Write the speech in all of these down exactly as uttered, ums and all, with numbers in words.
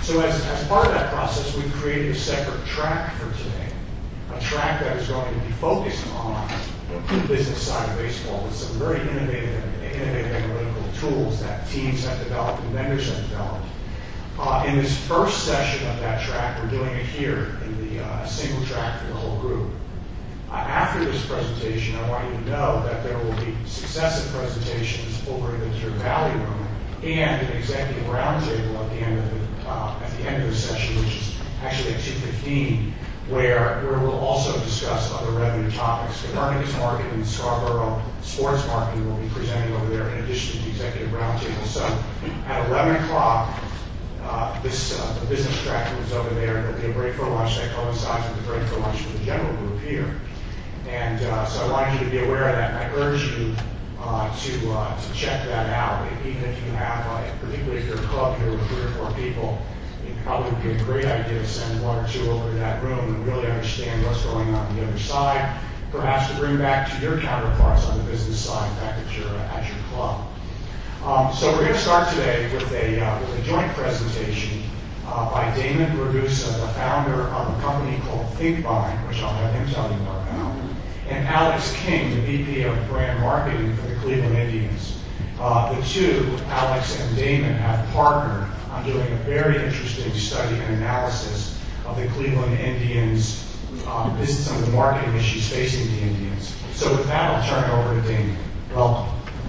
So as, as part of that process, we created a separate track for today, a track that is going to be focused on the business side of baseball with some very innovative, innovative analytical tools that teams have developed and vendors have developed. Uh, in this first session of that track, we're doing it here in the uh, single track for the whole group. Uh, after this presentation, I want you to know that there will be successive presentations over in the Missouri Valley Room and an executive roundtable at the end of the uh, at the end of the session, which is actually at two fifteen, where where we'll also discuss other revenue topics. Copernicus Marketing and Scarborough Sports Marketing will be presenting over there in addition to the executive roundtable. So at eleven o'clock, uh, this uh, the business track is over there. There'll be a break for lunch that coincides with the break for lunch for the general group here. And uh, so I wanted you to be aware of that, and I urge you uh, to uh, to check that out. Even if you have, uh, particularly if you're a club here with three or four people, it probably would be a great idea to send one or two over to that room and really understand what's going on on the other side. Perhaps to bring back to your counterparts on the business side, in fact, at your uh, at your club. Um, so we're going to start today with a uh, with a joint presentation uh, by Damon Ragusa, the founder of a company called ThinkBind, which I'll have him tell you more about, and Alex King, the V P of brand marketing for the Cleveland Indians. Uh, the two, Alex and Damon, have partnered on doing a very interesting study and analysis of the Cleveland Indians, uh, business, some of the marketing issues facing the Indians. So with that, I'll turn it over to Damon. Welcome.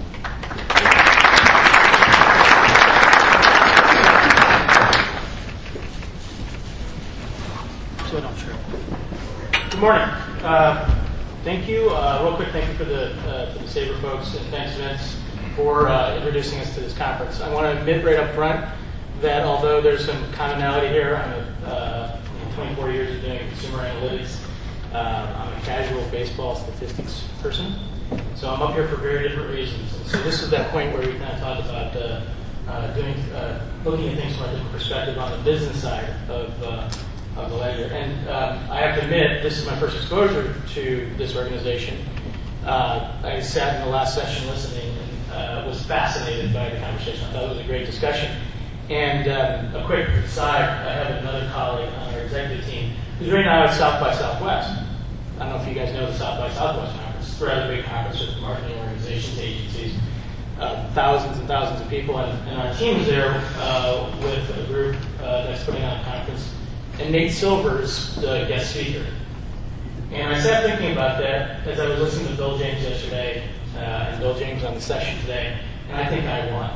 Good morning. Uh, thank you. Uh, real quick, thank you for the uh, to the Sabre folks, and thanks Vince for uh, introducing us to this conference. I want to admit right up front that although there's some commonality here, I'm a, uh, twenty-four years of doing consumer analytics. Uh, I'm a casual baseball statistics person, so I'm up here for very different reasons. And so this is that point where we kind of talk about uh, uh, doing uh, looking at things from a different perspective on the business side of. Uh, of the ledger. And um, I have to admit, this is my first exposure to this organization. Uh, I sat in the last session listening and uh, was fascinated by the conversation. I thought it was a great discussion. And um, a quick aside, I have another colleague on our executive team who's right now at South by Southwest. I don't know if you guys know the South by Southwest conference. It's a rather big conference with marketing organizations, agencies, uh, thousands and thousands of people. And, and our team is there uh, with a group uh, that's putting on a conference. And Nate Silver's the guest speaker. And I sat thinking about that as I was listening to Bill James yesterday, uh, and Bill James on the session today, and I think I won.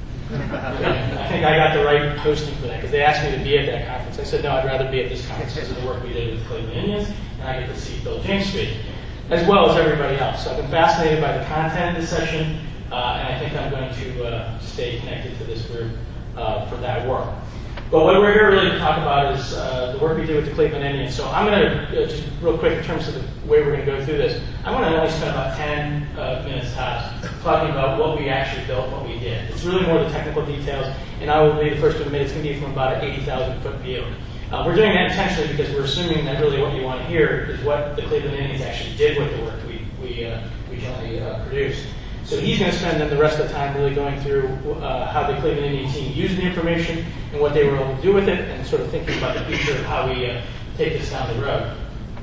I think I got the right hosting for that, because they asked me to be at that conference. I said, no, I'd rather be at this conference because of the work we did with the Cleveland Indians, and I get to see Bill James speak, as well as everybody else. So I've been fascinated by the content of the session, uh, and I think I'm going to uh, stay connected to this group uh, for that work. But what we're here really to talk about is uh, the work we did with the Cleveland Indians. So I'm going to, uh, just real quick in terms of the way we're going to go through this, I'm going to only spend about ten uh, minutes tops talking about what we actually built, what we did. It's really more the technical details, and I will be the first to admit it's going to be from about an eighty thousand foot view. Uh, we're doing that intentionally because we're assuming that really what you want to hear is what the Cleveland Indians actually did with the work we, we, uh, we jointly uh, produced. So he's going to spend then the rest of the time really going through uh, how the Cleveland Indian team used the information and what they were able to do with it, and sort of thinking about the future of how we uh, take this down the road.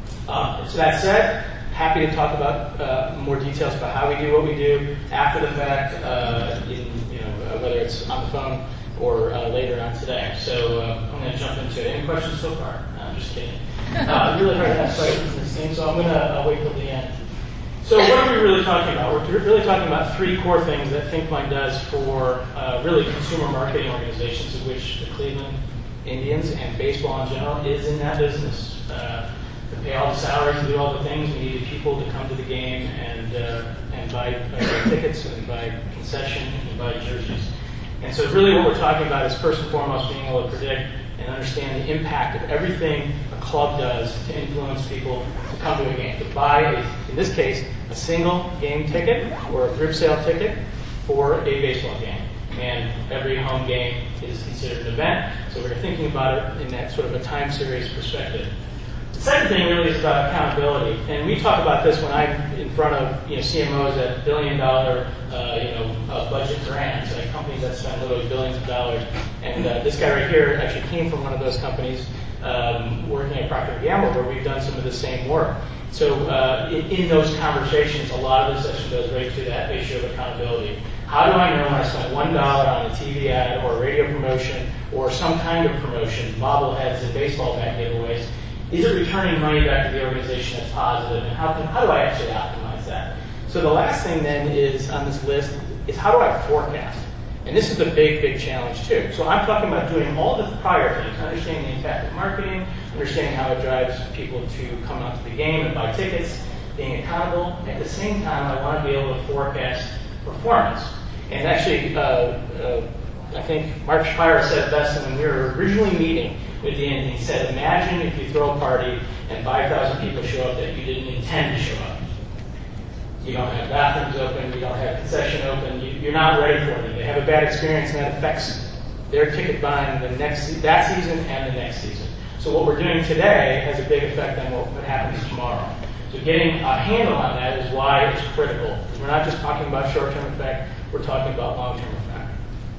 Uh, so that said, happy to talk about uh, more details about how we do what we do after the fact, uh, in, you know, uh, whether it's on the phone or uh, later on today. So uh, I'm going to jump into it. Any questions so far? No, I'm just kidding. Uh, really hard to have questions in this thing, so I'm going to uh, wait till the end. So what are we really talking about? We're really talking about three core things that ThinkBind does for uh, really consumer marketing organizations, of which the Cleveland Indians and baseball in general is in that business. Uh, to pay all the salaries, to do all the things, we needed people to come to the game and uh, and buy uh, tickets and buy concession and buy jerseys. And so really what we're talking about is first and foremost being able to predict and understand the impact of everything a club does to influence people to come to a game, to buy, a, in this case, a single game ticket or a group sale ticket for a baseball game. And every home game is considered an event, so we're thinking about it in that sort of a time series perspective. The second thing really is about accountability, and we talk about this when I'm in front of you know C M Os at billion dollar uh, you know uh, budget brands, like companies that spend literally billions of dollars And uh, this guy right here actually came from one of those companies um, working at Procter and Gamble, where we've done some of the same work. So uh, in, in those conversations, a lot of the session goes right to that issue of accountability. How do I know when I spent one dollar on a T V ad or a radio promotion or some kind of promotion, bobbleheads and baseball bat giveaways, is it returning money back to the organization that's positive, and how, can, how do I actually optimize that? So the last thing then is on this list is how do I forecast? And this is the big, big challenge too. So I'm talking about doing all the prior things, understanding the impact of marketing, understanding how it drives people to come out to the game and buy tickets, being accountable. At the same time, I want to be able to forecast performance. And actually, uh, uh, I think Mark Shapiro said it best when we were originally meeting with the end. He said, imagine if you throw a party and five thousand people show up that you didn't intend to show up. You don't have bathrooms open, you don't have concession open, you, you're not ready for them. They have a bad experience and that affects their ticket buying the next that season and the next season. So what we're doing today has a big effect on what, what happens tomorrow. So getting a handle on that is why it's critical. We're not just talking about short-term effect, we're talking about long-term effect.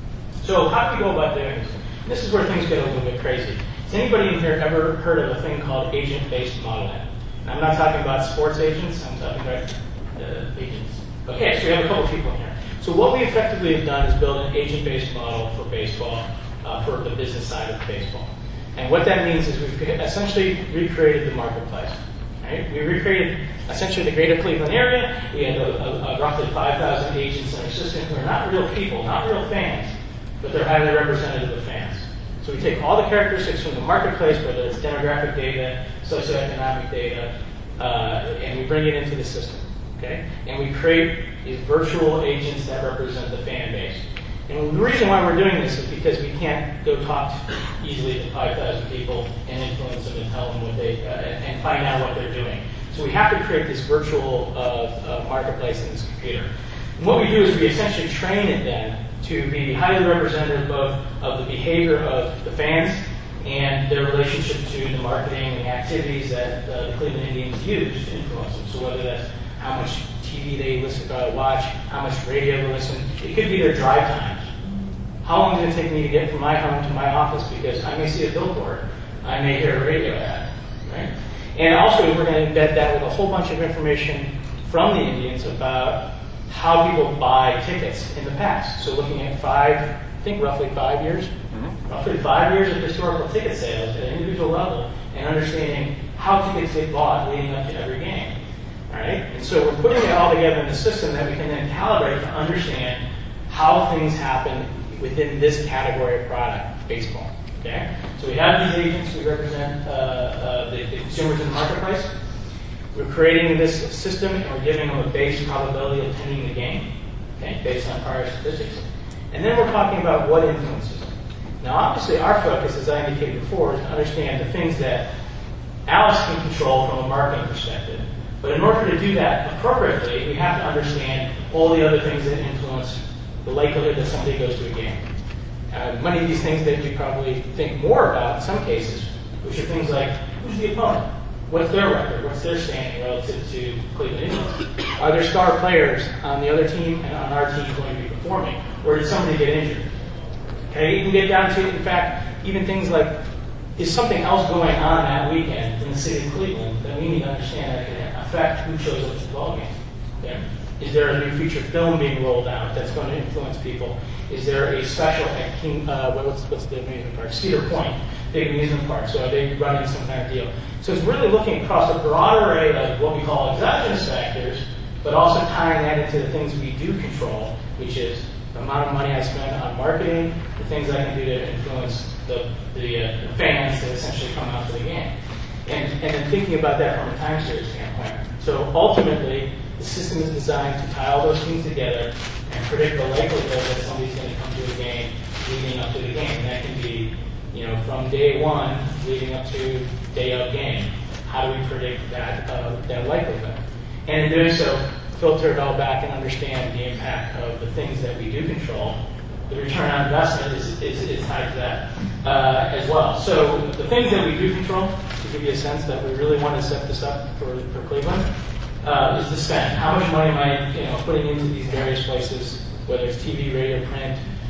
So how do we go about doing this? And this is where things get a little bit crazy. Has anybody in here ever heard of a thing called agent-based modeling? And I'm not talking about sports agents, I'm talking about uh, agents. Okay, so we have a couple people in here. So what we effectively have done is build an agent-based model for baseball, uh, for the business side of baseball. And what that means is we've essentially recreated the marketplace. Right? We recreated essentially the greater Cleveland area. We had a, a, a roughly five thousand agents in our system who are not real people, not real fans, but they're highly representative of fans. So we take all the characteristics from the marketplace, whether it's demographic data, socioeconomic data, uh, and we bring it into the system. Okay? And we create these virtual agents that represent the fan base. And the reason why we're doing this is because we can't go talk easily to five thousand people and influence them and tell them what they, uh, and find out what they're doing. So we have to create this virtual uh, uh, marketplace in this computer. And what we do is we essentially train it then to be highly representative both of the behavior of the fans and their relationship to the marketing and the activities that uh, the Cleveland Indians use to influence them. So whether that's how much T V they listen, uh, watch, how much radio they listen. It could be their drive times. How long does it take me to get from my home to my office? Because I may see a billboard, I may hear a radio ad, right? And also, we're going to embed that with a whole bunch of information from the Indians about how people buy tickets in the past. So looking at five, I think roughly five years, mm-hmm. roughly five years of historical ticket sales at an individual level, and understanding how tickets get bought leading up to every game. All right? And so we're putting it all together in a system that we can then calibrate to understand how things happen within this category of product, baseball. Okay? So we have these agents, we represent uh, uh, the, the consumers in the marketplace. We're creating this system and we're giving them a base probability of attending the game, okay, based on prior statistics. And then we're talking about what influences them. Now obviously our focus, as I indicated before, is to understand the things that Alice can control from a marketing perspective. But in order to do that appropriately, we have to understand all the other things that influence the likelihood that somebody goes to a game. Uh, many of these things that you probably think more about in some cases, which are things like, who's the opponent? What's their record? What's their standing relative to Cleveland Indians? Are there star players on the other team and on our team going to be performing? Or did somebody get injured? Okay, you can get down to, in fact, even things like, is something else going on that weekend in the city of Cleveland that we need to understand that can affect who shows up to the ball game? Okay? Is there a new feature film being rolled out that's going to influence people? Is there a special at King, uh, what's, what's the amusement park? Cedar Point, big amusement park. So are they running some kind of deal? So it's really looking across a broad array of what we call exogenous factors, but also tying that into the things we do control, which is the amount of money I spend on marketing, the things I can do to influence the, the, uh, the fans that essentially come out to the game. And, and then thinking about that from a time series standpoint. So ultimately, the system is designed to tie all those things together and predict the likelihood that somebody's going to come to a game leading up to the game. And that can be, you know, from day one leading up to day of game. How do we predict that uh, that likelihood? And in doing so, filter it all back and understand the impact of the things that we do control. The return on investment is, is, is tied to that uh, as well. So the things that we do control, to give you a sense that we really want to set this up for, for Cleveland, uh, is the spend. How much money am I you know, putting into these various places, whether it's T V, radio, print,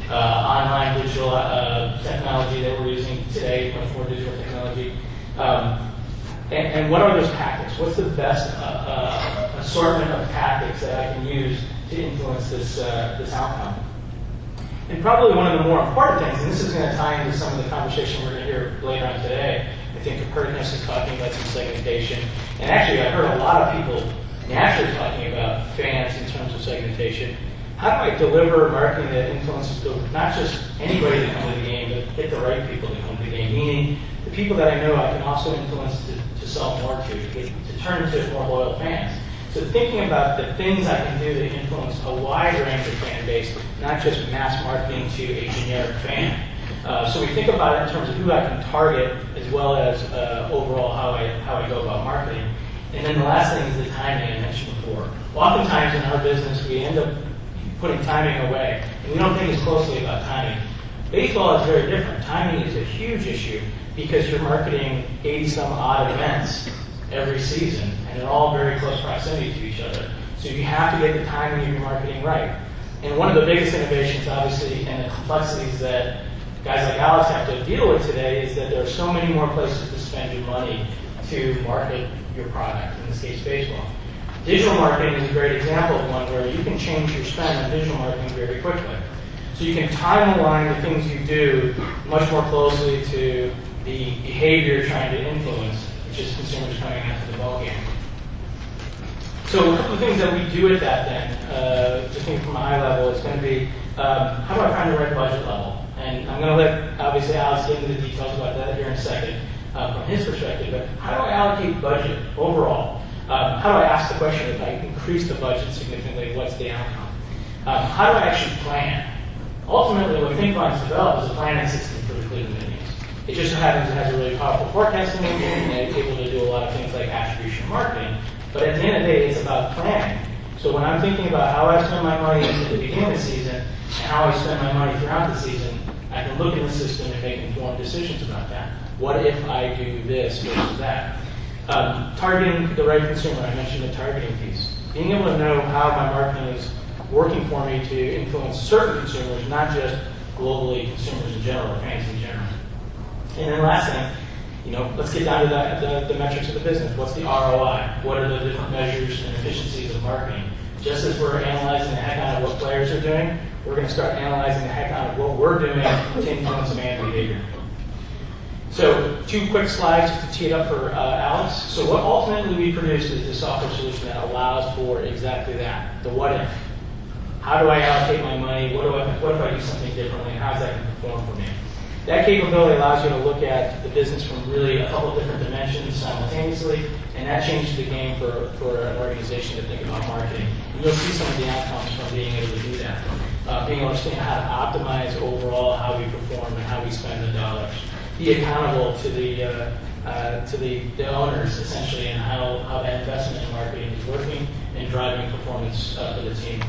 uh, online digital uh, technology that we're using today, much more digital technology. Um, and, and what are those tactics? What's the best uh, uh, assortment of tactics that I can use to influence this, uh, this outcome? And probably one of the more important things, and this is going to tie into some of the conversation we're going to hear later on today. I think Copernicus is talking about some segmentation. And actually, I heard a lot of people naturally talking about fans in terms of segmentation. How do I deliver marketing that influences not just anybody that comes to the game, but get the right people to come to the game? Meaning, the people that I know I can also influence to, to sell more to, to, get, to turn into more loyal fans. So thinking about the things I can do to influence a wide range of fan base, not just mass marketing to a generic fan. Uh, so we think about it in terms of who I can target, as well as uh, overall how I how I go about marketing. And then the last thing is the timing I mentioned before. Oftentimes in our business, we end up putting timing away, and we don't think as closely about timing. Baseball is very different. Timing is a huge issue because you're marketing eighty some odd events every season, and they're all very close proximity to each other. So you have to get the timing of your marketing right. And one of the biggest innovations, obviously, and the complexities that guys like Alex have to deal with today is that there are so many more places to spend your money to market your product, in this case, baseball. Digital marketing is a great example of one where you can change your spend on digital marketing very quickly. So you can time align the things you do much more closely to the behavior you're trying to influence, which is consumers coming after the ball game. So a couple of things that we do at that then, uh, just thinking from a high level, is going to be um, how do I find the right budget level? And I'm going to let, obviously, Alex get into the details about that here in a second uh, from his perspective, but how do I allocate budget overall? Um, how do I ask the question, if I increase the budget significantly, what's the outcome? Um, how do I actually plan? Ultimately, what ThinkFund's developed is a planning system for the Cleveland Indians. It just so happens it has a really powerful forecasting engine, and it's able to do a lot of things like attribution marketing. But at the end of the day, it's about planning. So when I'm thinking about how I spend my money at the beginning of the season and how I spend my money throughout the season, I can look at the system and make informed decisions about that. What if I do this versus that? Um, targeting the right consumer, I mentioned the targeting piece. Being able to know how my marketing is working for me to influence certain consumers, not just globally consumers in general, or fans in general. And then last thing, you know, let's get down to the, the, the metrics of the business. What's the R O I? What are the different measures and efficiencies of marketing? Just as we're analyzing the heck out of what players are doing, we're going to start analyzing the heck out of what we're doing to influence fan behavior. So two quick slides to tee it up for uh, Alex. So what ultimately we produce is a software solution that allows for exactly that, the what if. How do I allocate my money? What, do I, what if I do something differently? And how does that perform for me? That capability allows you to look at the business from really a couple different dimensions simultaneously, and that changes the game for, for an organization to think about marketing. And you'll see some of the outcomes from being able to do that. Uh, being able to understand how to optimize overall how we perform and how we spend the dollars. Be accountable to the uh, uh, to the, the owners, essentially, and how, how that investment in marketing is working and driving performance uh, for the team.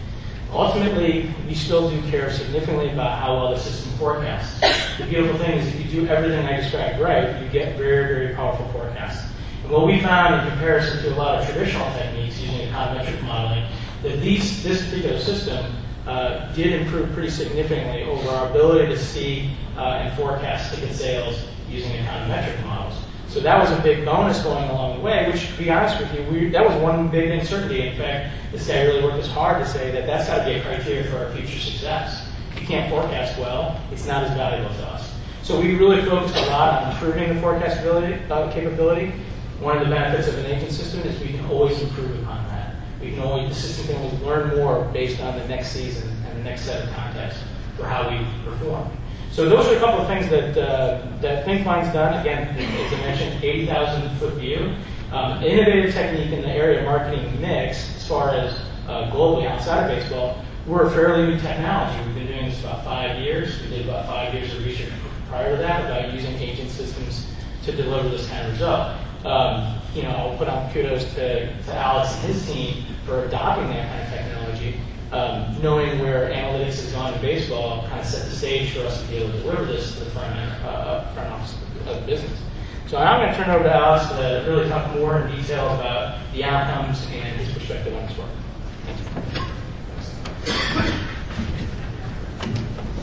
Ultimately, we still do care significantly about how well the system forecasts. The beautiful thing is if you do everything I described right, you get very, very powerful forecasts. And what we found in comparison to a lot of traditional techniques using econometric modeling, that these, this particular system uh, did improve pretty significantly over our ability to see uh, and forecast ticket sales using econometric models. So that was a big bonus going along the way, which, to be honest with you, we, that was one big uncertainty. In fact, this guy really worked as hard to say that that's got to be a criteria for our future success. If you can't forecast well, it's not as valuable to us. So we really focused a lot on improving the forecastability uh, capability. One of the benefits of an agent system is we can always improve upon that. We can always, the system can always learn more based on the next season and the next set of contexts for how we perform. So those are a couple of things that uh, that ThinkFund's done. Again, as I mentioned, eighty thousand foot view. Um, innovative technique in the area of marketing mix, as far as uh, globally outside of baseball, we're a fairly new technology. We've been doing this about five years. We did about five years of research prior to that about using agent systems to deliver this kind of result. Um, you know, I'll put on kudos to, to Alex and his team for adopting that kind of technology. Um, knowing where analytics has gone in baseball kind of set the stage for us to be able to deliver this to the front, end, uh, front office of the business. So I'm going to turn it over to Alex to really talk more in detail about the outcomes and his perspective on his work.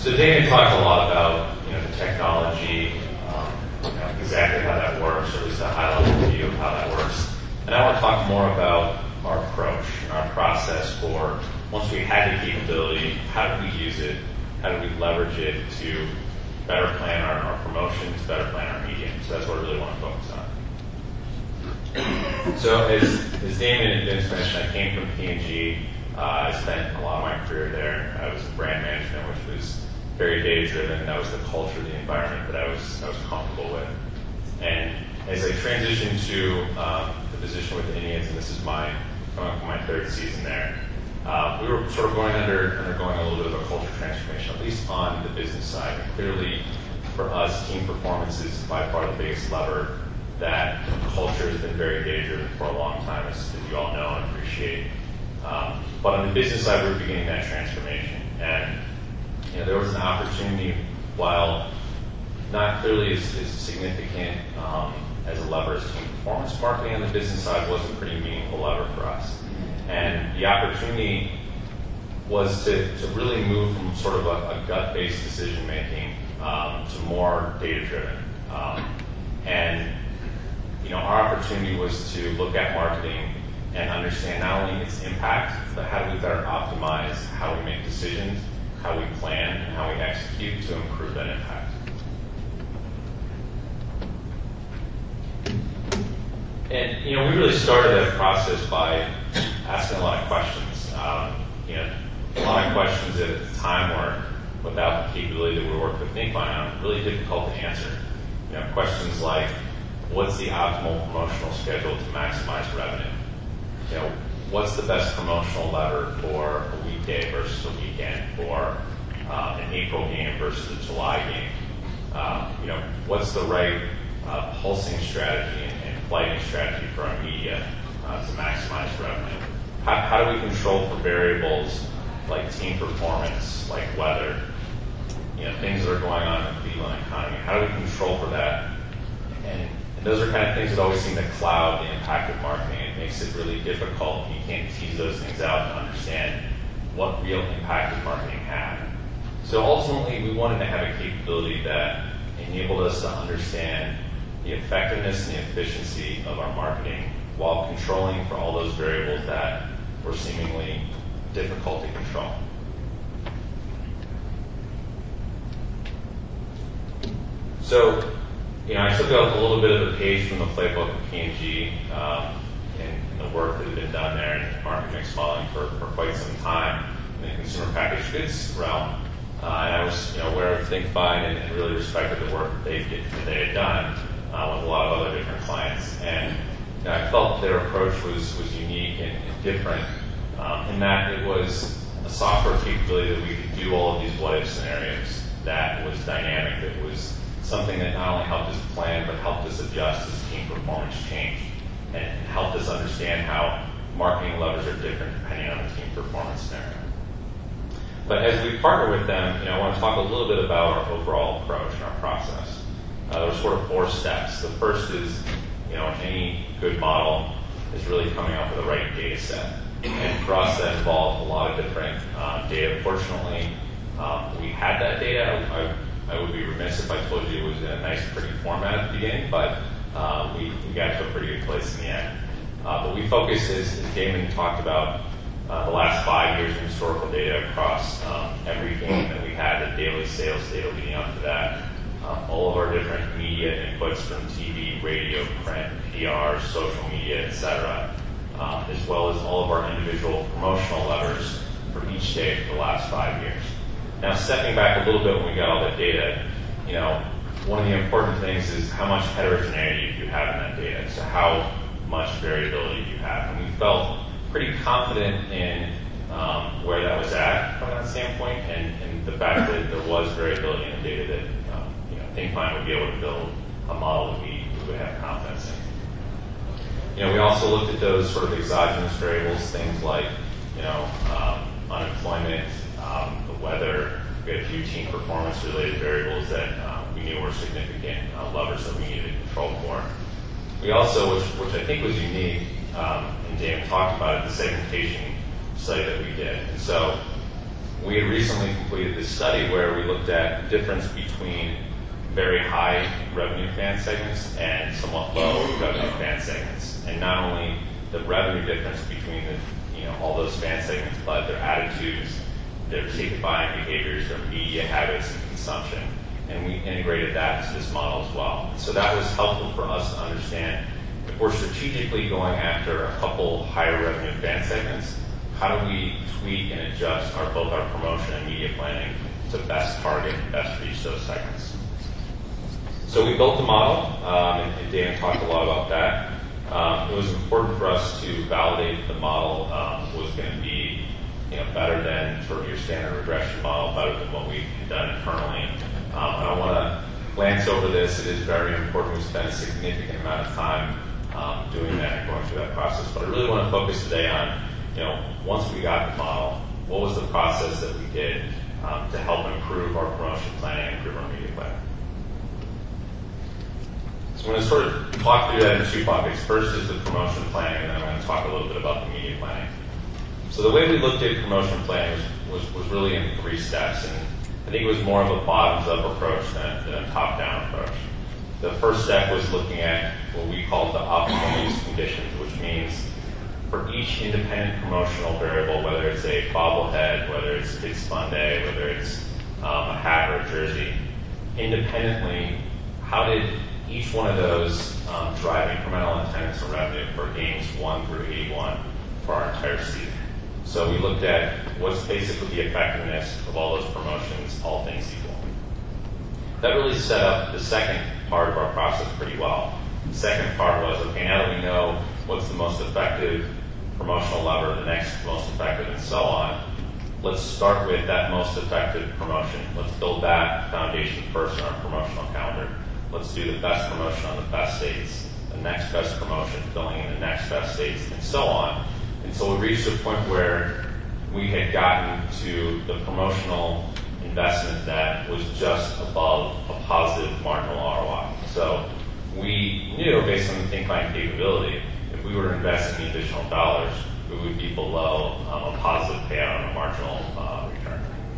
So Damon talked a lot about, you know, the technology, um, you know, exactly how that works, or at least a high-level view of how that works. And I want to talk more about our approach and our process for, once we had the capability, how did we use it, how did we leverage it to better plan our, our promotions, better plan our media. So that's what I really want to focus on. So as, as Damon and Vince mentioned, I came from P and G. Uh, I spent a lot of my career there. I was in brand management, which was very data-driven. That was the culture, the environment that I was I was comfortable with. And as I transitioned to um, the position with the Indians, and this is my coming up for my third season there, uh, we were sort of going under undergoing a little bit of a culture transformation, at least on the business side. And clearly, for us, team performance is by far the biggest lever. That culture has been very data-driven for a long time, as, as you all know and appreciate. Um, but on the business side, we were beginning that transformation, and you know, there was an opportunity, while not clearly as, as significant um, as a lever as team performance, marketing on the business side was a pretty meaningful lever for us. And the opportunity was to, to really move from sort of a, a gut-based decision-making um, to more data-driven. Um, and you know, our opportunity was to look at marketing and understand not only its impact, but how do we better optimize how we make decisions, how we plan, and how we execute to improve that impact. And you know, we really started that process by asking a lot of questions. Um, you know, a lot of questions that at the time were, without the capability that we worked with Thinkline on, really difficult to answer. You know, questions like, what's the optimal promotional schedule to maximize revenue? You know, what's the best promotional lever for a weekday versus a weekend, for uh, an April game versus a July game? Uh, you know, what's the right uh, pulsing strategy and, and flighting strategy for our media uh, to maximize revenue? How, how do we control for variables like team performance, like weather, you know, things that are going on in the Cleveland economy? How do we control for that? And, and those are kind of things that always seem to cloud the impact of marketing. It makes it really difficult. You can't tease those things out and understand what real impact does marketing have. So ultimately, we wanted to have a capability that enabled us to understand the effectiveness and the efficiency of our marketing while controlling for all those variables that were seemingly difficult to control. So, you know, I took a, a little bit of a page from the playbook of P and G um, and, and the work that had been done there in market mix modeling for, for quite some time in the consumer packaged goods realm. Uh, and I was, you know, aware of ThinkFine and, and really respected the work that they, that they had done uh, with a lot of other different clients. And you know, I felt their approach was, was unique and, and different um, in that it was a software capability that we could do all of these what-if scenarios that was dynamic, that was something that not only helped us plan, but helped us adjust as team performance changed, and helped us understand how marketing levers are different depending on the team performance scenario. But as we partner with them, you know, I want to talk a little bit about our overall approach and our process. Uh, there were sort of four steps. The first is, you know, any good model is really coming up with the right data set. And for us, that involved a lot of different uh, data. Fortunately, um, we had that data. I, I would be remiss if I told you it was in a nice, pretty format at the beginning, but uh, we, we got to a pretty good place in the end. Uh, but we focused, as, as Damon talked about, uh, the last five years of historical data across um, every game that we had, the daily sales data leading up to that, um, all of our different media inputs from T V, radio, print, P R, social media, et cetera, um, as well as all of our individual promotional levers for each day for the last five years. Now, stepping back a little bit when we got all that data, you know, one of the important things is how much heterogeneity you have in that data, so how much variability you have. And we felt pretty confident in um, where that was at from that standpoint, and, and the fact that there was variability in the data that um, you know, Thinkline would be able to build a model that we, we would have confidence in. You know, we also looked at those sort of exogenous variables, things like, you know, um, unemployment, um, the weather. We had a few team performance-related variables that uh, we knew were significant uh, levers that we needed to control for. We also, which, which I think was unique, um, and Dan talked about it, the segmentation study that we did. And so We had recently completed this study where we looked at the difference between very high revenue fan segments and somewhat low revenue fan segments. And not only the revenue difference between the, you know, all those fan segments, but their attitudes, their ticket buying behaviors, their media habits and consumption. And we integrated that into this model as well. So that was helpful for us to understand if we're strategically going after a couple higher revenue fan segments, how do we tweak and adjust our both our promotion and media planning to best target and best reach those segments? So we built the model, um, and, and Dan talked a lot about that. Um, it was important for us to validate that the model um, was going to be, you know, better than sort of your standard regression model, better than what we had done internally. Um, I don't want to glance over this. It is very important. We spent a significant amount of time um, doing that and going through that process. But I really want to focus today on, you know, once we got the model, what was the process that we did um, to help improve our promotion planning and improve our media planning. So I'm going to sort of talk through that in two buckets. First is the promotion planning, and then I'm going to talk a little bit about the media planning. So the way we looked at promotion planning was, was, was really in three steps, and I think it was more of a bottoms-up approach than, than a top-down approach. The first step was looking at what we call the optimal use conditions, which means for each independent promotional variable, whether it's a bobblehead, whether it's a Kids Fun Day, whether it's um, a hat or a jersey, independently, how did each one of those um, drive incremental attendance and revenue for games one through eighty-one for our entire season? So we looked at what's basically the effectiveness of all those promotions, all things equal. That really set up the second part of our process pretty well. The second part was, okay, now that we know what's the most effective promotional lever, the next most effective, and so on, let's start with that most effective promotion. Let's build that foundation first in our promotional calendar. Let's do the best promotion on the best dates, the next best promotion, filling in the next best dates, and so on. And so we reached a point where we had gotten to the promotional investment that was just above a positive marginal R O I. So we knew, based on the Think Fine capability, if we were to invest in the additional dollars, we would be below um, a positive payout on a marginal uh, return.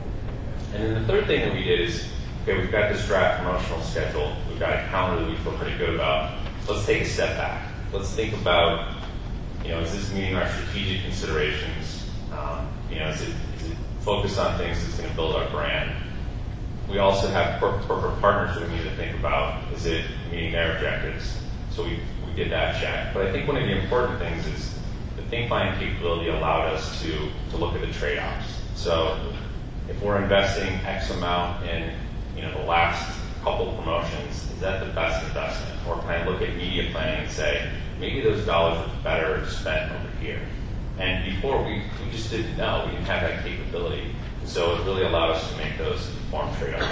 And then the third thing that we did is, okay, we've got this draft promotional schedule. We've got a calendar that we feel pretty good about. Let's take a step back. Let's think about, you know, is this meeting our strategic considerations? Um, you know, is it, is it focused on things that's going to build our brand? We also have corporate partners that we need to think about. Is it meeting their objectives? So we, we did that check. But I think one of the important things is the Think Fine capability allowed us to, to look at the trade-offs. So if we're investing X amount in, you know, the last couple promotions, is that the best investment? Or can I look at media planning and say, maybe those dollars are better spent over here? And before, we, we just didn't know. We didn't have that capability. And so it really allowed us to make those informed trade-offs.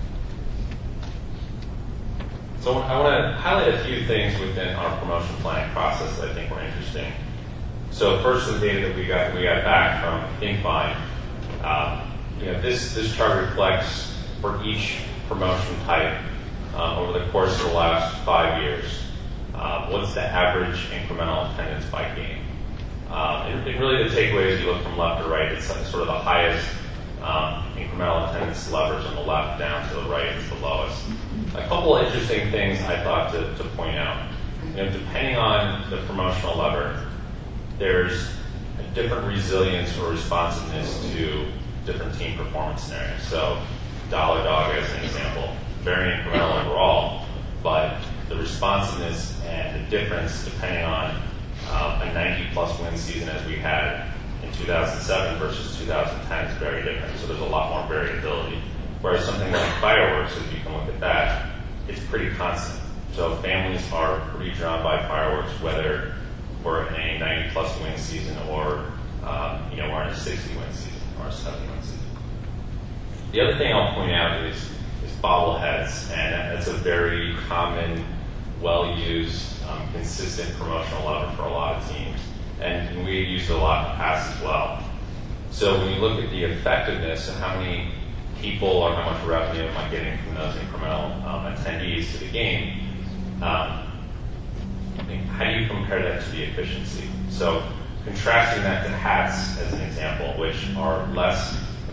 So I want to highlight a few things within our promotion planning process that I think were interesting. So first, the data that we got we got back from Think Fine. Um, you know, this this chart reflects for each promotion type um, over the course of the last five years. Uh, what's the average incremental attendance by game? Um, and, and really the takeaway is you look from left to right, it's sort of the highest um, incremental attendance levers on the left down to the right is the lowest. A couple of interesting things I thought to, to point out. You know, depending on the promotional lever, there's a different resilience or responsiveness to different team performance scenarios. So Dollar Dog as an example, very incremental overall, but the responsiveness and the difference depending on um, a ninety plus win season as we had in two thousand seven versus two thousand ten is very different. So there's a lot more variability. Whereas something like fireworks, if you can look at that, it's pretty constant. So families are pretty drawn by fireworks, whether we're in a ninety plus win season or um, you know, we're in a sixty win season or a seventy win season. The other thing I'll point out is, is bobbleheads, and that's a very common, well-used, um, consistent promotional lever for a lot of teams. And, and we use it a lot in the past as well. So when you look at the effectiveness of how many people or how much revenue am I getting from those incremental um, attendees to the game, um, I think, how do you compare that to the efficiency? So contrasting that to hats as an example, which are less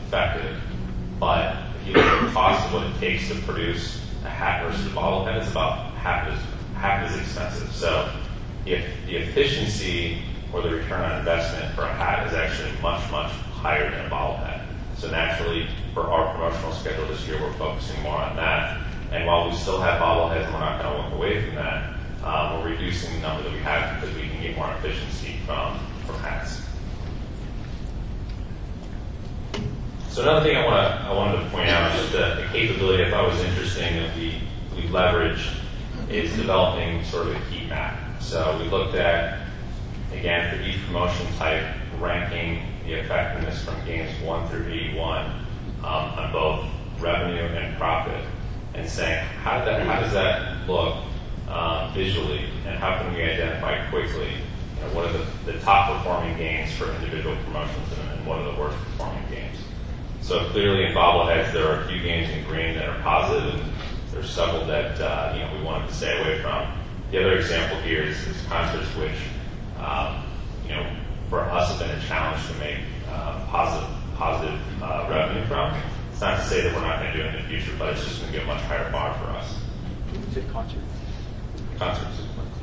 effective. But if you look at the cost of what it takes to produce a hat versus a bobblehead, it's about half as half as expensive. So if the efficiency or the return on investment for a hat is actually much, much higher than a bobblehead. So naturally, for our promotional schedule this year, we're focusing more on that. And while we still have bobbleheads and we're not going to walk away from that, um, we're reducing the number that we have because we can get more efficiency from, from hats. So another thing I, wanna, I wanted to point out is just a, a capability I thought was interesting that we, we leveraged is developing sort of a heat map. So we looked at, again, for each promotion type, ranking the effectiveness from games one through eighty-one um, on both revenue and profit, and saying how, did that, how does that look um, visually, and how can we identify quickly, you know, what are the, the top performing games for individual promotions and, and what are the worst performing games. So clearly in bobbleheads, there are a few games in green that are positive, and there's several that uh, you know we wanted to stay away from. The other example here is, is concerts, which um, you know for us have been a challenge to make uh, positive positive uh, revenue from. It's not to say that we're not going to do it in the future, but it's just going to be a much higher bar for us. You said concerts. Concerts.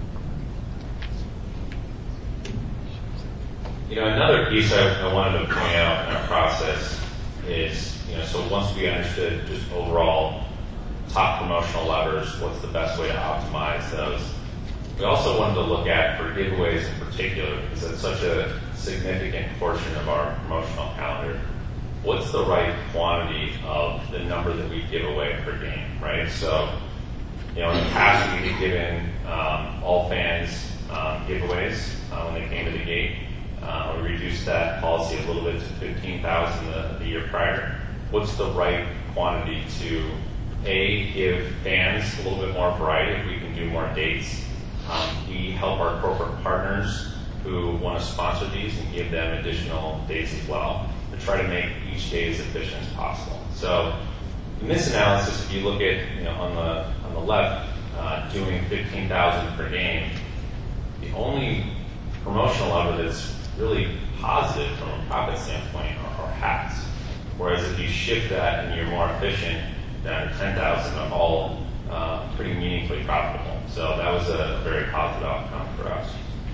You know, another piece I, I wanted to point out in our process is, you know, so once we understood just overall top promotional levers, what's the best way to optimize those, we also wanted to look at for giveaways in particular, because it's such a significant portion of our promotional calendar. What's the right quantity of the number that we give away per game, right? So, you know, in the past we had given um, all fans um, giveaways uh, when they came to the gate. Uh, we reduced that policy a little bit to fifteen thousand the, the year prior. What's the right quantity to, A, give fans a little bit more variety if we can do more dates? Um, we help our corporate partners who want to sponsor these and give them additional dates as well to try to make each day as efficient as possible. So in this analysis, if you look at, you know, on the on the left, uh, doing fifteen thousand per game, the only promotional lever that's really positive from a profit standpoint are, are hats. Whereas if you shift that and you're more efficient, down to ten thousand, are all uh, pretty meaningfully profitable. So that was a very positive outcome for us.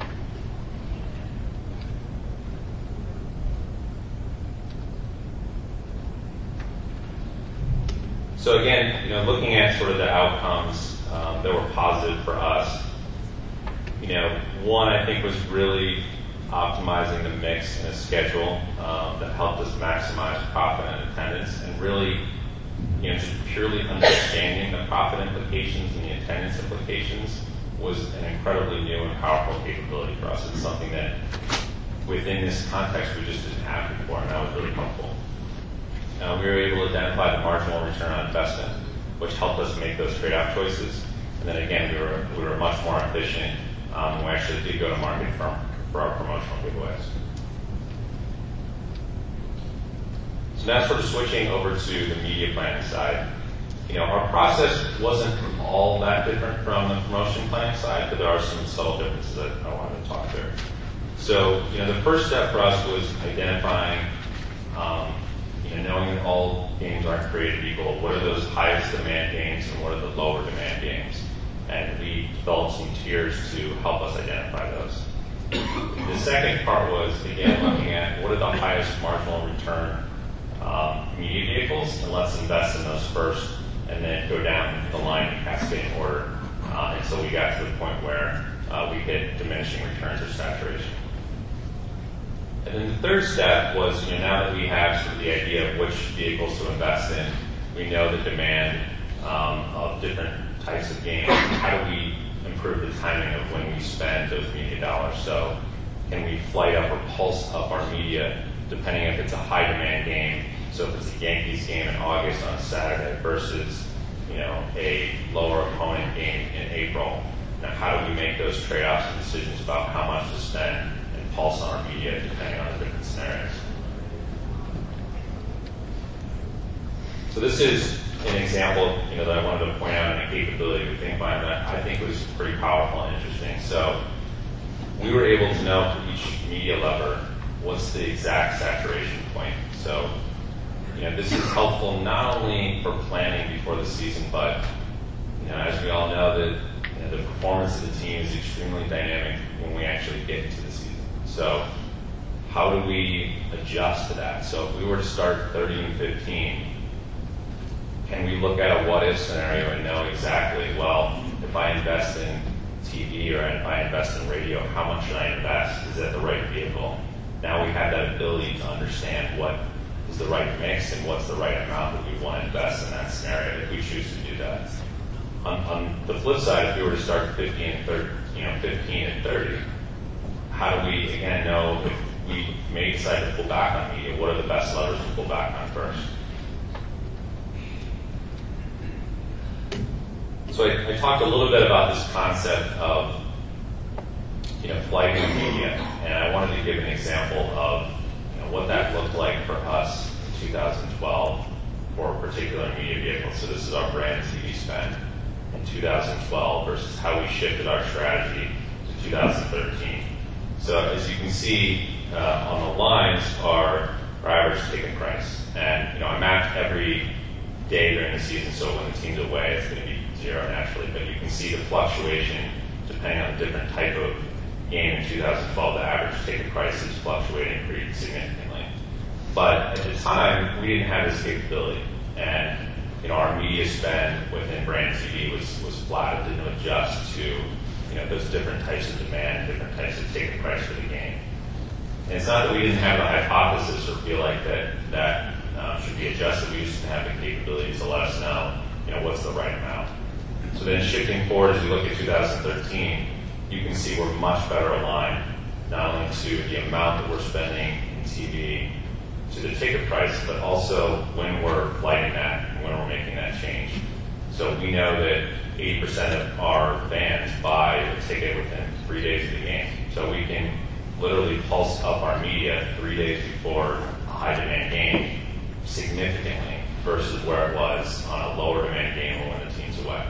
So again, you know, looking at sort of the outcomes um, that were positive for us, you know, one I think was really optimizing the mix in a schedule um, that helped us maximize profit and attendance, and really, you know, just purely understanding the profit implications and the attendance implications was an incredibly new and powerful capability for us. It's something that within this context we just didn't have before, and that was really helpful. Uh, we were able to identify the marginal return on investment, which helped us make those trade-off choices. And then again, we were we were much more efficient. Um, we actually did go to market for, for our promotional giveaways. So now sort of switching over to the media planning side. You know, our process wasn't all that different from the promotion planning side, but there are some subtle differences that I wanted to talk through. So, you know, the first step for us was identifying, um, you know, knowing that all games aren't created equal. What are those highest demand games and what are the lower demand games? And we developed some tiers to help us identify those. The second part was, again, looking at what are the highest marginal return um, media vehicles, and let's invest in those first, and then go down the line in cascading order. Uh, and so we got to the point where uh, we hit diminishing returns or saturation. And then the third step was, you know, now that we have sort of the idea of which vehicles to invest in, we know the demand um, of different types of games. How do we improve the timing of when we spend those media dollars? So can we flight up or pulse up our media depending if it's a high demand game? So if it's a Yankees game in August on Saturday versus, you know, a lower opponent game in April. Now, how do we make those trade-offs and decisions about how much to spend and pulse on our media depending on the different scenarios? So this is an example, you know, that I wanted to point out in a capability with ThinkMind that I think was pretty powerful and interesting. So we were able to know for each media lever what's the exact saturation point. So you know, this is helpful not only for planning before the season, but you know, as we all know, that you know, the performance of the team is extremely dynamic when we actually get into the season. So how do we adjust to that? So if we were to start thirty and fifteen, can we look at a what-if scenario and know exactly, well, if I invest in T V or if I invest in radio, how much should I invest? Is that the right vehicle? Now we have that ability to understand what is the right mix and what's the right amount that we want to invest in that scenario if we choose to do that. On, on the flip side, if we were to start fifteen and thirty, you know, fifteen and thirty, how do we again know if we may decide to pull back on media? What are the best levers to pull back on first? So I, I talked a little bit about this concept of you know flighting media, and I wanted to give an example of you know, what that looked like for us in two thousand twelve for a particular media vehicle. So this is our brand T V spend in two thousand twelve versus how we shifted our strategy to two thousand thirteen. So as you can see uh, on the lines are our average ticket price, and you know I mapped every day during the season. So when the team's away, it's going to be zero naturally, but you can see the fluctuation depending on the different type of game. In two thousand twelve, the average ticket price is fluctuating pretty significantly. But at the time, we didn't have this capability, and you know our media spend within brand T V was was flat. It didn't adjust to you know those different types of demand, different types of ticket price for the game. And it's not that we didn't have a hypothesis or feel like that that um, should be adjusted. We just didn't have the capability to let us know you know what's the right amount. So then shifting forward as we look at two thousand thirteen, you can see we're much better aligned, not only to the amount that we're spending in T V, to the ticket price, but also when we're flighting that, and when we're making that change. So we know that eighty percent of our fans buy a ticket within three days of the game. So we can literally pulse up our media three days before a high demand game significantly versus where it was on a lower demand game or when the team's away.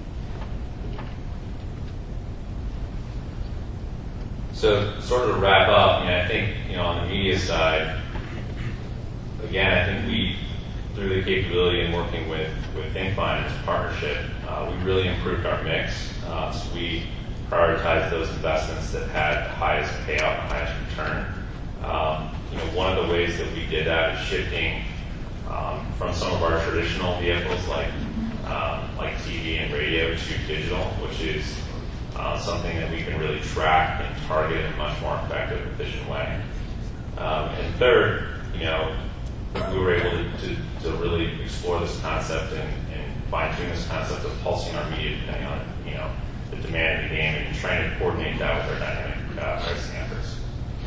So sort of to wrap up, you know, I think you know on the media side, again, I think we, through the capability in working with with ThinkFind as a partnership, uh, we really improved our mix. Uh, so we prioritized those investments that had the highest payout, the highest return. Um, you know, one of the ways that we did that is shifting um, from some of our traditional vehicles like um, like T V and radio to digital, which is Uh, something that we can really track and target in a much more effective, efficient way. Um, and third, you know, we were able to, to, to really explore this concept and, and fine-tune this concept of pulsing our media depending on, you know, the demand of the game and trying to coordinate that with our dynamic uh, pricing efforts.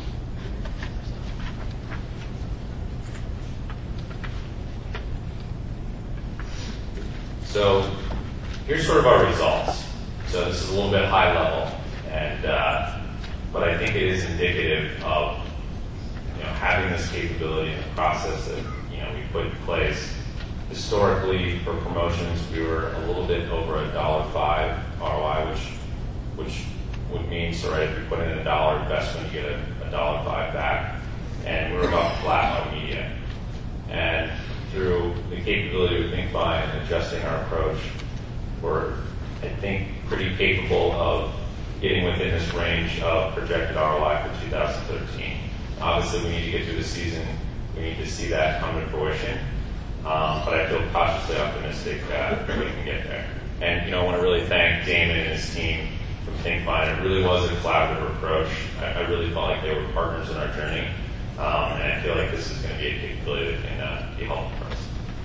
So here's sort of our results. So this is a little bit high level, and uh, but I think it is indicative of you know having this capability and the process that you know we put in place. Historically, for promotions, we were a little bit over a dollar five R O I, which which would mean so right if you put in a dollar investment, you get a, a dollar five back, and we're about flat on media. And through the capability of ThinkFind and adjusting our approach, we're I think pretty capable of getting within this range of projected R O I for two thousand thirteen. Obviously, we need to get through the season. We need to see that come to fruition. Um, but I feel cautiously optimistic that we can get there. And, you know, I want to really thank Damon and his team from ThinkFind. It really was a collaborative approach. I, I really felt like they were partners in our journey. Um, and I feel like this is going to be a capability that can uh, be helpful for us.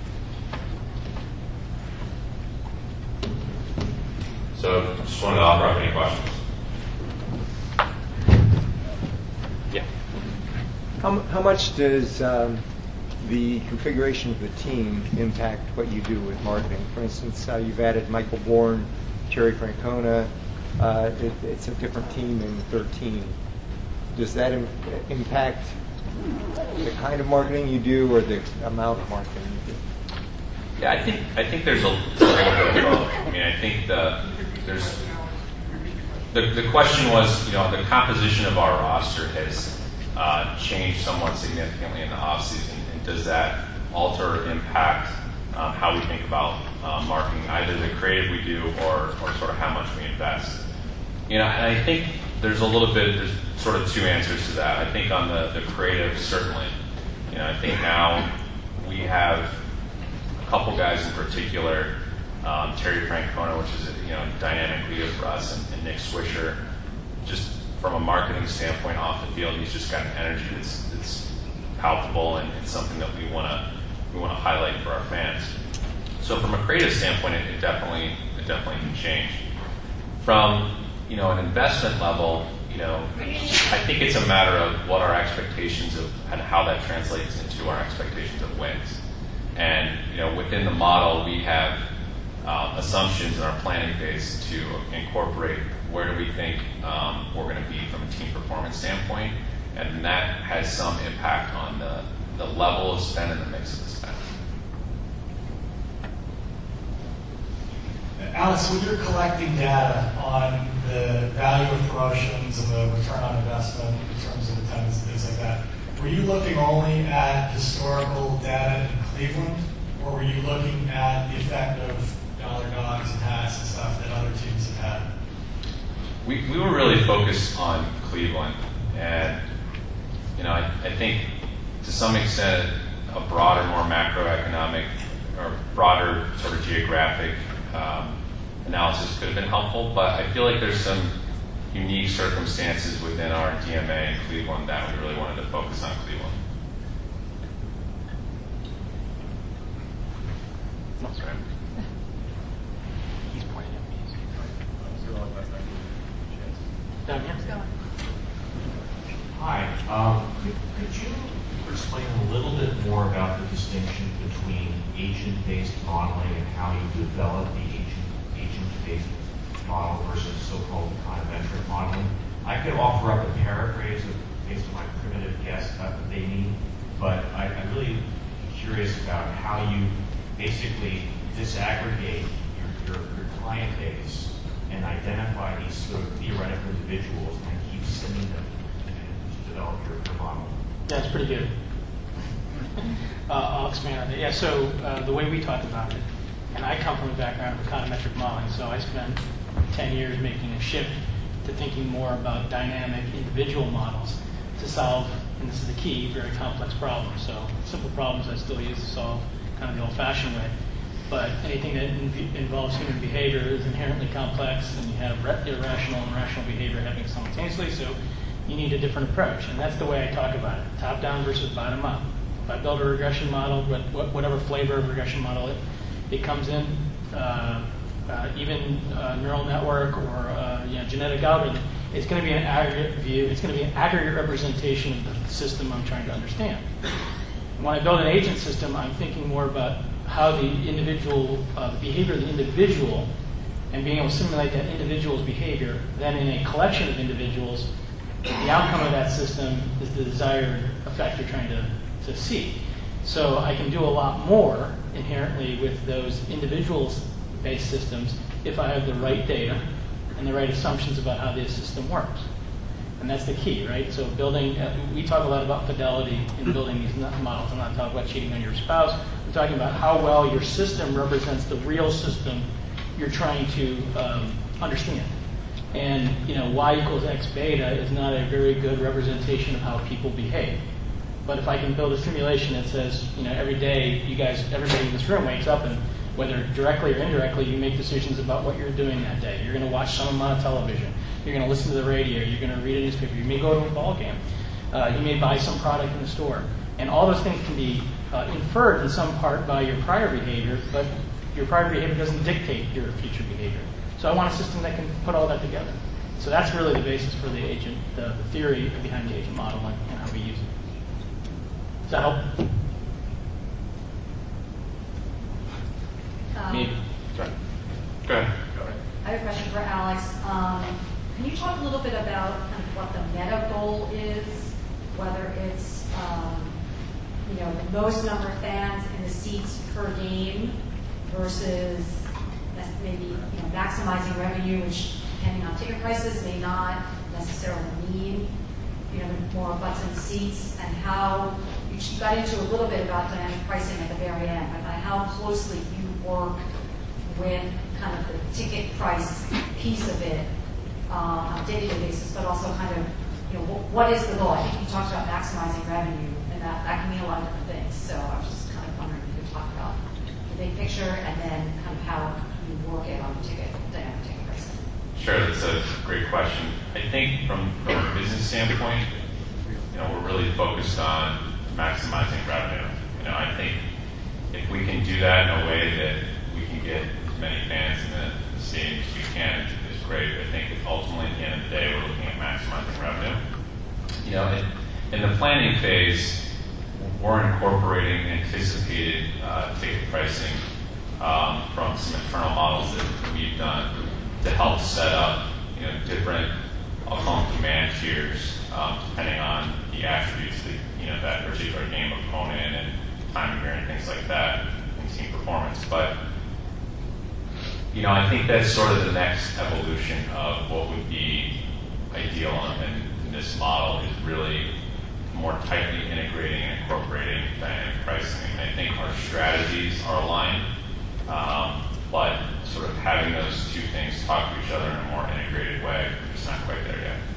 So just wanted to offer up any questions. Yeah. How, how much does um, the configuration of the team impact what you do with marketing? For instance, uh, you've added Michael Bourne, Terry Francona. Uh, it, it's a different team in thirteen. Does that im- impact the kind of marketing you do or the amount of marketing you do? Yeah, I think I think there's a little bit of both. I mean, I think the there's the the question was, you know, the composition of our roster has uh, changed somewhat significantly in the off season, and does that alter or impact um, how we think about uh, marketing, either the creative we do or, or sort of how much we invest. You know, and I think there's a little bit, there's sort of two answers to that. I think on the, the creative, certainly. You know, I think now we have a couple guys in particular, um, Terry Francona, which is a you know, dynamic leader for us, and, and Nick Swisher. Just from a marketing standpoint off the field, he's just got an energy that's, that's palpable, and it's something that we want to we want to highlight for our fans. So from a creative standpoint, it, it definitely it definitely can change. From you know an investment level, you know I think it's a matter of what our expectations of and how that translates into our expectations of wins. And you know within the model, we have uh, assumptions in our planning phase to incorporate where do we think um, we're going to be from a team performance standpoint, and that has some impact on the, the level of spend and the mix of the spend. Alex, when you're collecting data on the value of promotions and the return on investment in terms of attendance and things like that, were you looking only at historical data in Cleveland, or were you looking at the effect of dollar dogs and hats and stuff that other teams have had? We, we were really focused on Cleveland, and you know I, I think to some extent a broader, more macroeconomic or broader sort of geographic um, analysis could have been helpful, but I feel like there's some unique circumstances within our D M A in Cleveland that we really wanted to focus on Cleveland. That's right. He's pointing at me. Down here. Hi. Um, could, could you explain a little bit more about the distinction between agent-based modeling and how you develop the agent, agent-based model versus so-called econometric modeling? I could offer up a paraphrase of, based on my primitive guess about what they mean, but I, I'm really curious about how you basically disaggregate your, your, your client base and identify these sort of theoretical individuals and keep sending them to develop your, your model. Yeah, it's pretty good. uh, I'll expand on it. Yeah, so uh, the way we talk about it, and I come from a background of econometric modeling, so I spent ten years making a shift to thinking more about dynamic individual models to solve, and this is the key, very complex problems. So simple problems I still use to solve kind of the old-fashioned way. But anything that inv- involves human behavior is inherently complex, and you have re- irrational and rational behavior happening simultaneously, so you need a different approach. And that's the way I talk about it, top-down versus bottom-up. If I build a regression model, what, whatever flavor of regression model it, it comes in, uh, uh, even uh, neural network or uh, you know, genetic algorithm, it's going to be an aggregate view, it's going to be an aggregate representation of the system I'm trying to understand. When I build an agent system, I'm thinking more about how the individual, uh, the behavior of the individual, and being able to simulate that individual's behavior. Then in a collection of individuals, the outcome of that system is the desired effect you're trying to, to see. So I can do a lot more inherently with those individuals-based systems if I have the right data and the right assumptions about how the system works. And that's the key, right? So building, uh, we talk a lot about fidelity in building these models. I'm not talking about cheating on your spouse. We're talking about how well your system represents the real system you're trying to um, understand. And you know, y equals x beta is not a very good representation of how people behave. But if I can build a simulation that says, you know, every day you guys, everybody in this room wakes up and whether directly or indirectly, you make decisions about what you're doing that day. You're going to watch some amount of television. You're going to listen to the radio. You're going to read a newspaper. You may go to a ball game. Uh, you may buy some product in the store. And all those things can be uh, inferred in some part by your prior behavior, but your prior behavior doesn't dictate your future behavior. So I want a system that can put all that together. So that's really the basis for the agent, the, the theory behind the agent model and, and how we use it. Does that help? Um, Me? Sorry. Go ahead. Go ahead. I have a question for Alex. Um, can you talk a little bit about kind of what the meta goal is, whether it's um, you know the most number of fans in the seats per game versus maybe you know maximizing revenue, which depending on ticket prices may not necessarily mean you know more butts in seats, and how you you got into a little bit about dynamic pricing at the very end, but kind of how closely you work with kind of the ticket price piece of it uh, on a day-to-day basis, but also kind of, you know, what, what is the goal? I think you talked about maximizing revenue, and that, that can mean a lot of different things. So I was just kind of wondering if you could talk about the big picture and then kind of how you work it on the ticket, dynamic ticket pricing. Sure, that's a great question. I think from, from a business standpoint, you know, we're really focused on maximizing revenue. You know, I think if we can do that in a way that we can get as many fans in the, the stadium as we can, is great. I think ultimately, at the end of the day, we're looking at maximizing revenue. You know, in, in the planning phase, we're incorporating anticipated uh, ticket pricing um, from some internal models that we've done to help set up, you know, different, I'll call them demand tiers, um, depending on the attributes that, you know, that particular game opponent and time of year and things like that, and team performance. But, you know, I think that's sort of the next evolution of what would be ideal in, in this model, is really more tightly integrating and incorporating dynamic pricing. And I think our strategies are aligned, um, but sort of having those two things talk to each other in a more integrated way, we're just not quite there yet.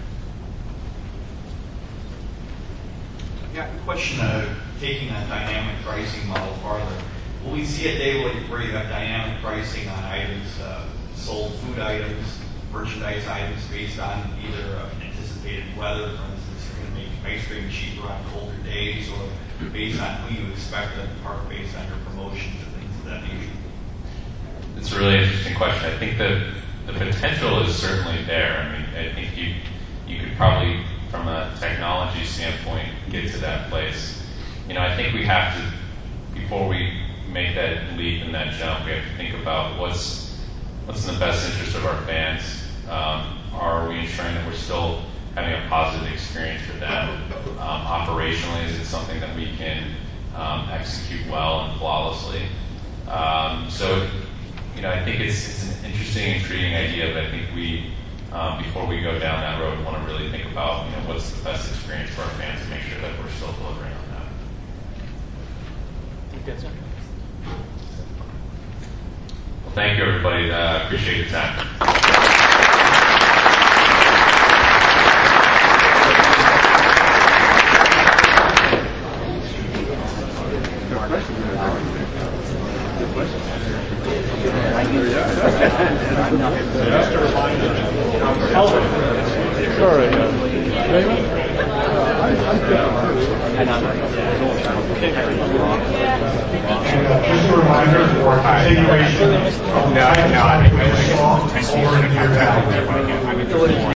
Yeah, question of taking that dynamic pricing model farther. Will we see a day where you have dynamic pricing on items, uh, sold food items, merchandise items based on either uh, anticipated weather, for instance, you're going to make ice cream cheaper on colder days, or based on who you expect at the park based on your promotions and things of that nature? It's a really interesting question. I think that the potential is certainly there. I mean, I think you you could probably, from a technology standpoint, get to that place. You know, I think we have to, before we make that leap and that jump, we have to think about what's what's in the best interest of our fans. Um, are we ensuring that we're still having a positive experience for them? Um, operationally, is it something that we can um, execute well and flawlessly? Um, so, you know, I think it's, it's an interesting, intriguing idea, but I think we, um, before we go down that road, want to really think about, you know, what's the best experience for our fans and make sure that we're still delivering on that. I think that's it. Well, thank you, everybody. I uh, appreciate your time. Just a reminder for continuation of the time over in your